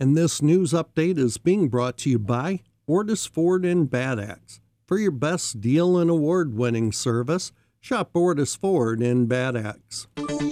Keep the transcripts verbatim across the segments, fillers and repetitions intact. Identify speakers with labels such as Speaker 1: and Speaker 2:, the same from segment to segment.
Speaker 1: And this news update is being brought to you by Ortis Ford in Bad Axe. For your best deal and award-winning service, shop Ortis Ford in Bad Axe.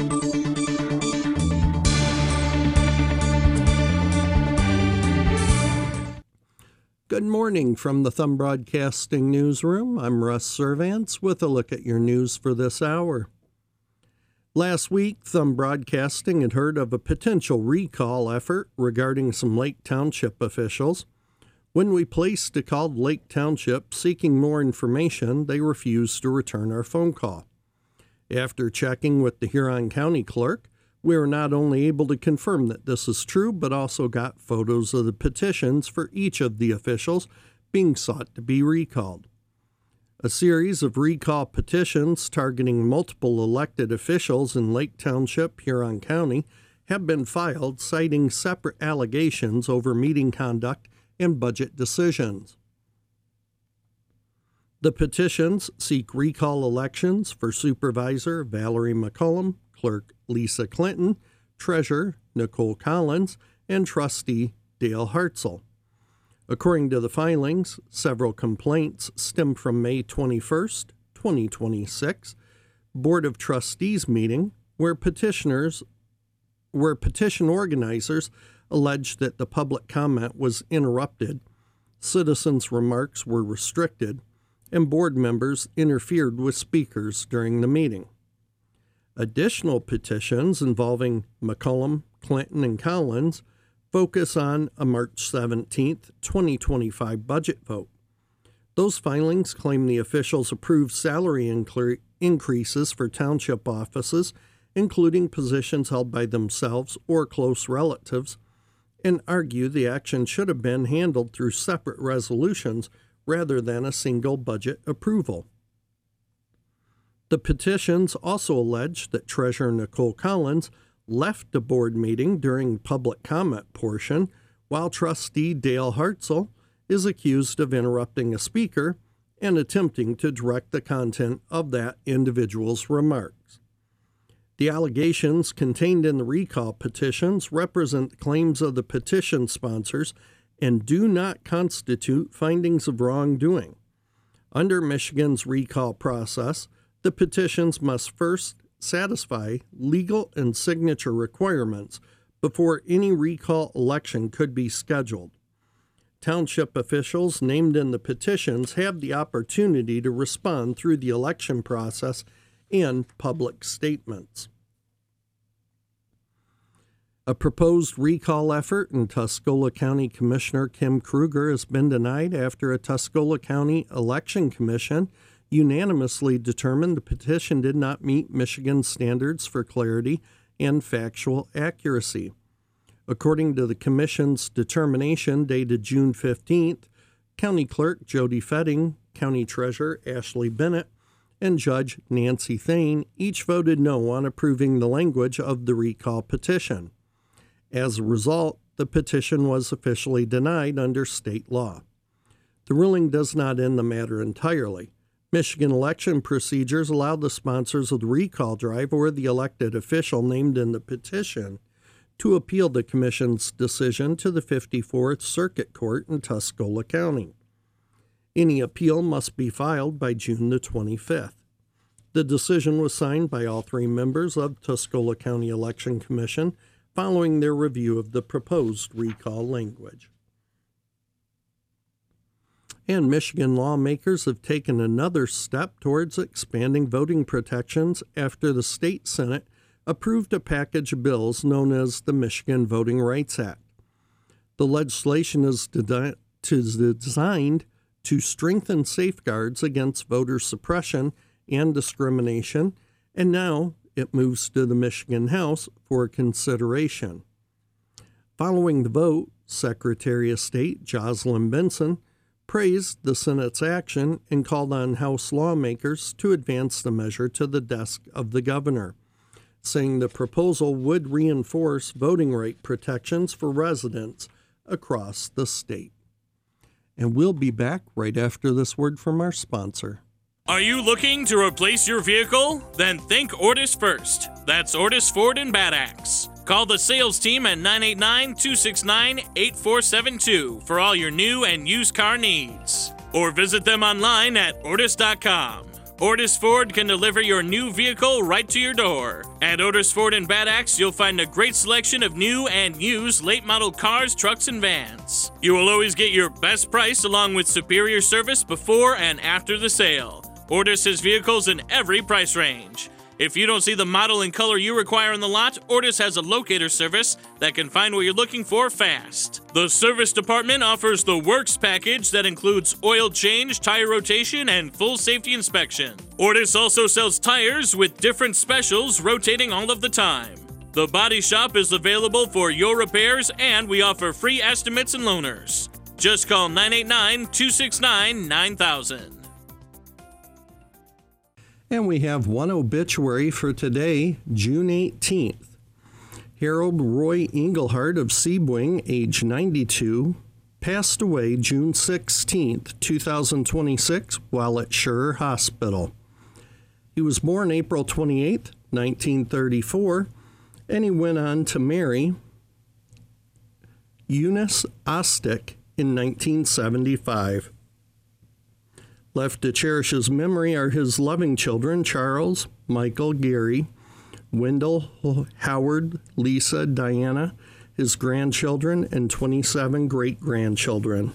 Speaker 1: Good morning from the Thumb Broadcasting Newsroom. I'm Russ Servance with a look at your news for this hour. Last week, Thumb Broadcasting had heard of a potential recall effort regarding some Lake Township officials. When we placed a call to Lake Township seeking more information, they refused to return our phone call. After checking with the Huron County Clerk, we were not only able to confirm that this is true, but also got photos of the petitions for each of the officials being sought to be recalled. A series of recall petitions targeting multiple elected officials in Lake Township, Huron County, have been filed citing separate allegations over meeting conduct and budget decisions. The petitions seek recall elections for Supervisor Valerie McCollum, Clerk Lisa Clinton, Treasurer Nicole Collins, and Trustee Dale Hartzell. According to the filings, several complaints stem from May twenty-first, twenty twenty-six, Board of Trustees meeting where petitioners, where petition organizers alleged that the public comment was interrupted, citizens' remarks were restricted, and board members interfered with speakers during the meeting. Additional petitions involving McCollum, Clinton, and Collins focus on a March seventeenth, twenty twenty-five budget vote. Those filings claim the officials approved salary incre- increases for township offices, including positions held by themselves or close relatives, and argue the action should have been handled through separate resolutions rather than a single budget approval. The petitions also allege that Treasurer Nicole Collins left the board meeting during public comment portion, while Trustee Dale Hartzell is accused of interrupting a speaker and attempting to direct the content of that individual's remarks. The allegations contained in the recall petitions represent claims of the petition sponsors and do not constitute findings of wrongdoing. Under Michigan's recall process, the petitions must first satisfy legal and signature requirements before any recall election could be scheduled. Township officials named in the petitions have the opportunity to respond through the election process and public statements. A proposed recall effort in Tuscola County Commissioner Kim Kruger has been denied after a Tuscola County Election Commission unanimously determined the petition did not meet Michigan standards for clarity and factual accuracy. According to the Commission's determination dated June fifteenth, County Clerk Jody Fetting, County Treasurer Ashley Bennett, and Judge Nancy Thane each voted no on approving the language of the recall petition. As a result, the petition was officially denied under state law. The ruling does not end the matter entirely. Michigan election procedures allow the sponsors of the recall drive or the elected official named in the petition to appeal the Commission's decision to the fifty-fourth Circuit Court in Tuscola County. Any appeal must be filed by June the twenty-fifth. The decision was signed by all three members of Tuscola County Election Commission following their review of the proposed recall language. And Michigan lawmakers have taken another step towards expanding voting protections after the state Senate approved a package of bills known as the Michigan Voting Rights Act. The legislation is de- designed to strengthen safeguards against voter suppression and discrimination, and now it moves to the Michigan House for consideration. Following the vote, Secretary of State Jocelyn Benson praised the Senate's action and called on House lawmakers to advance the measure to the desk of the governor, saying the proposal would reinforce voting right protections for residents across the state. And we'll be back right after this word from our sponsor.
Speaker 2: Are you looking to replace your vehicle? Then think Ortis first. That's Ortis Ford in Bad Axe. Call the sales team at nine eight nine, two six nine, eight four seven two for all your new and used car needs. Or visit them online at ortis dot com. Ortis Ford can deliver your new vehicle right to your door. At Ortis Ford in Bad Axe, you'll find a great selection of new and used late model cars, trucks, and vans. You will always get your best price along with superior service before and after the sale. Ortis has vehicles in every price range. If you don't see the model and color you require in the lot, Ortis has a locator service that can find what you're looking for fast. The service department offers the Works package that includes oil change, tire rotation, and full safety inspection. Ortis also sells tires with different specials rotating all of the time. The body shop is available for your repairs, and we offer free estimates and loaners. Just call nine eight nine, two six nine, nine thousand.
Speaker 1: And we have one obituary for today, June eighteenth. Harold Roy Engelhardt of Sebring, age ninety-two, passed away June sixteenth, two thousand twenty-six, while at Schur Hospital. He was born April twenty-eighth, nineteen thirty-four, and he went on to marry Eunice Ostick in nineteen seventy-five. Left to cherish his memory are his loving children, Charles, Michael, Gary, Wendell, Howard, Lisa, Diana, his grandchildren, and twenty-seven great-grandchildren.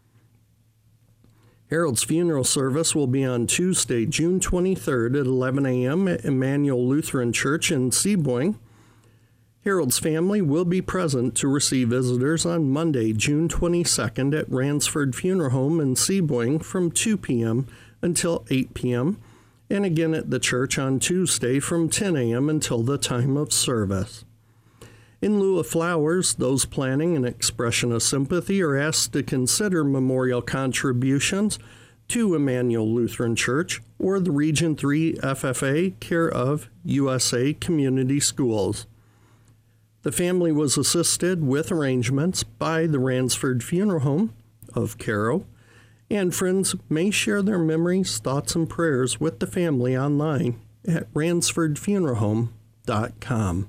Speaker 1: Harold's funeral service will be on Tuesday, June twenty-third at eleven a.m. at Emmanuel Lutheran Church in Sebring. Harold's family will be present to receive visitors on Monday, June twenty-second at Ransford Funeral Home in Sebring from two p.m. until eight p.m. and again at the church on Tuesday from ten a.m. until the time of service. In lieu of flowers, those planning an expression of sympathy are asked to consider memorial contributions to Emmanuel Lutheran Church or the Region three F F A, care of U S A Community Schools. The family was assisted with arrangements by the Ransford Funeral Home of Caro, and friends may share their memories, thoughts, and prayers with the family online at ransford funeral home dot com.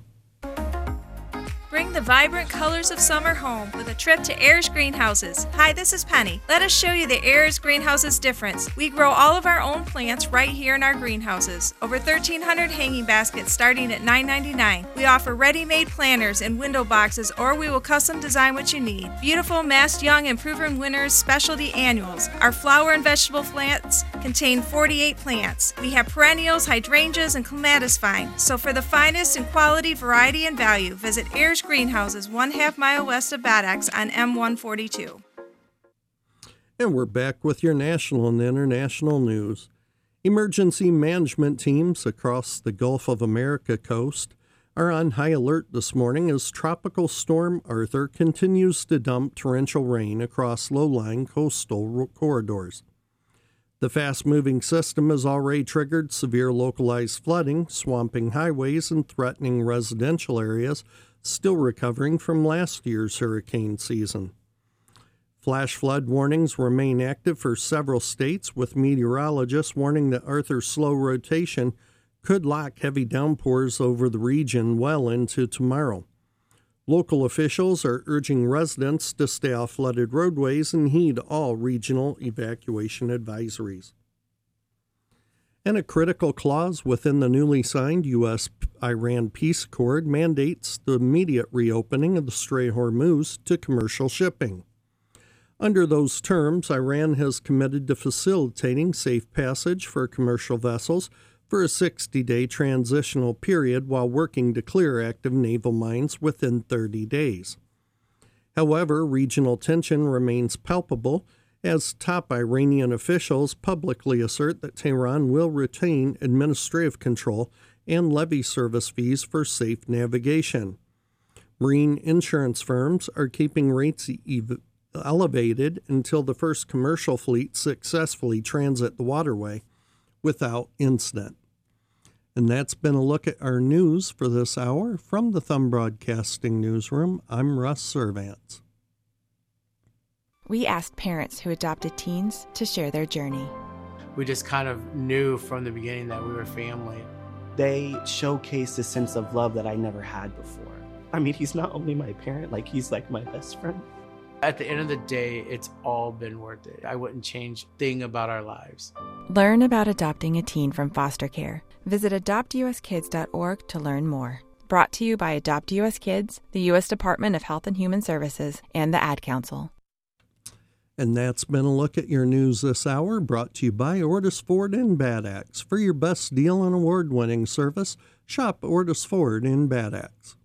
Speaker 3: Bring the vibrant colors of summer home with a trip to Ayers Greenhouses. Hi, this is Penny. Let us show you the Ayers Greenhouses difference. We grow all of our own plants right here in our greenhouses. Over thirteen hundred hanging baskets starting at nine ninety-nine. We offer ready-made planters and window boxes, or we will custom design what you need. Beautiful, massed young, and proven winners specialty annuals. Our flower and vegetable plants contain forty-eight plants. We have perennials, hydrangeas, and clematis vine. So for the finest in quality, variety, and value, visit Ayers Greenhouses, one half mile west of Bad Axe on M one forty-two.
Speaker 1: And we're back with your national and international news. Emergency management teams across the Gulf of America coast are on high alert this morning as Tropical Storm Arthur continues to dump torrential rain across low-lying coastal corridors. The fast-moving system has already triggered severe localized flooding, swamping highways and threatening residential areas still recovering from last year's hurricane season. Flash flood warnings remain active for several states, with meteorologists warning that Arthur's slow rotation could lock heavy downpours over the region well into tomorrow. Local officials are urging residents to stay off flooded roadways and heed all regional evacuation advisories. And a critical clause within the newly signed U S Iran peace accord mandates the immediate reopening of the Strait Hormuz to commercial shipping. Under those terms, Iran has committed to facilitating safe passage for commercial vessels for a sixty-day transitional period while working to clear active naval mines within thirty days. However, regional tension remains palpable as top Iranian officials publicly assert that Tehran will retain administrative control and levy service fees for safe navigation. Marine insurance firms are keeping rates ev- elevated until the first commercial fleet successfully transit the waterway without incident. And that's been a look at our news for this hour. From the Thumb Broadcasting Newsroom, I'm Russ Servants.
Speaker 4: We asked parents who adopted teens to share their journey.
Speaker 5: We just kind of knew from the beginning that we were family.
Speaker 6: They showcased a sense of love that I never had before. I mean, he's not only my parent, like he's like my best friend.
Speaker 5: At the end of the day, it's all been worth it. I wouldn't change a thing about our lives.
Speaker 4: Learn about adopting a teen from foster care. Visit adopt u s kids dot org to learn more. Brought to you by Adopt U S Kids, the U S Department of Health and Human Services, and the Ad Council.
Speaker 1: And that's been a look at your news this hour, brought to you by Ortis Ford in Bad Axe. For your best deal on award-winning service, shop Ortis Ford in Bad Axe.